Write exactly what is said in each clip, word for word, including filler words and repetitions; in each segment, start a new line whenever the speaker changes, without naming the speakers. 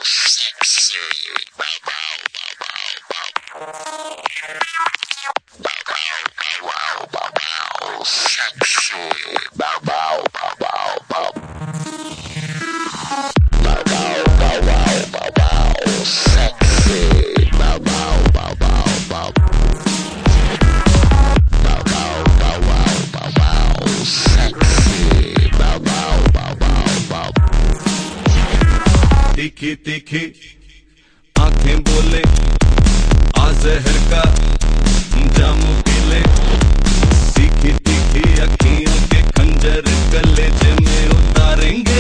तीखी तीखी आंखें बोले आ जहर का जामू पीले, तीखी तीखी अखियों के खंजर कलेजे में उतारेंगे,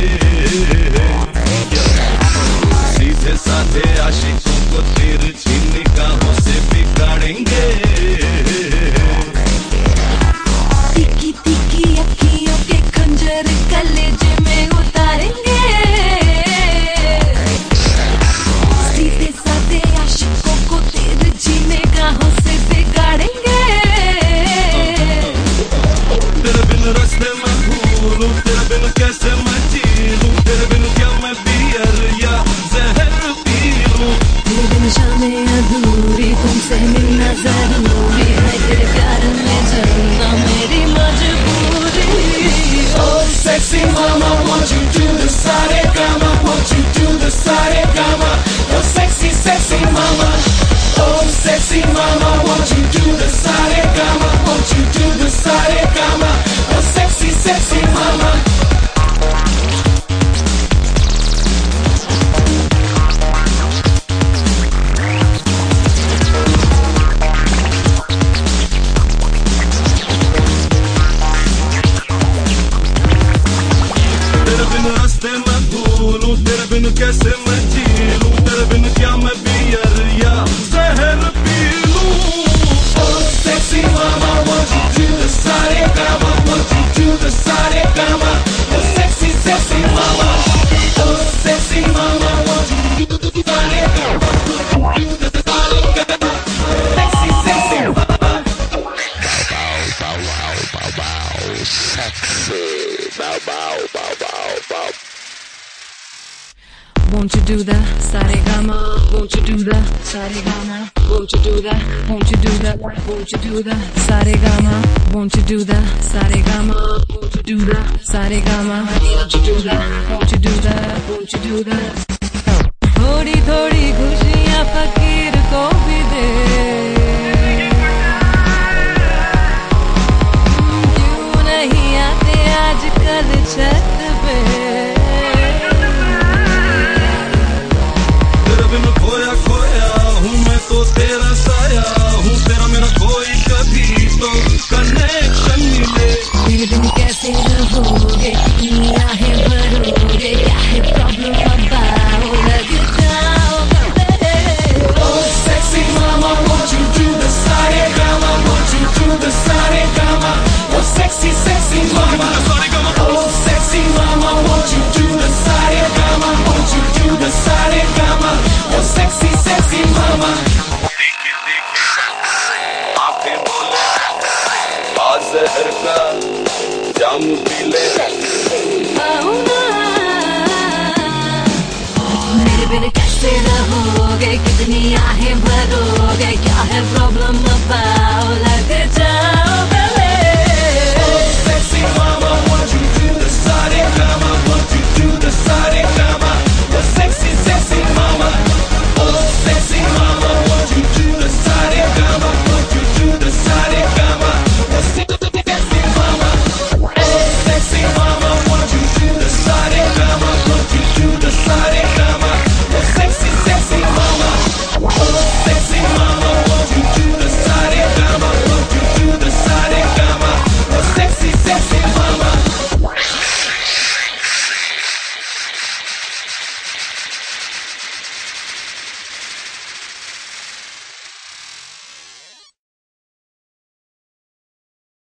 सीधे साधे आशिकों को तिरछी निगाहों से बिगाड़ेंगे।
तीखी तीखी अखियों के खंजर कलेजे में उतारेंगे,
कैसे मैं जी लूं तेरे बिन, क्या मैं बियर या जहर पी लूं,
तेरे बिन शामें अधूरी, तुमसे मिलना जरूरी है, तेरे प्यार में जलना मेरी मजबूरी।
Oh sexy mama, won't you do the sare gama, won't you do the sare gama, oh sexy sexy mama, oh sexy mama, won't you do the sare gama, won't you do the sare gama, oh sexy sexy mama.
तेरे बिन कैसे मैं जी लूं, तेरे बिन क्या मैं beer या जहर P लूं।
Oh sexy mama, won't you do the sare gama, won't you do the sare gama, oh sexy sexy mama, oh sexy mama, won't you do the sare gama, won't you do the sare gama, sexy sexy mama.
Bow bow bow bow bow, sexy bow bow bow bow bow.
Won't you do the sa-re-ga-ma? Won't you do the sa-re-ga-ma? Won't you do the? Won't you do the? Won't you do the sa-re-ga-ma? Won't you do the sa-re-ga-ma? Won't you do the sa-re-ga-ma? Won't you do the? Won't you do the? Won't you do the?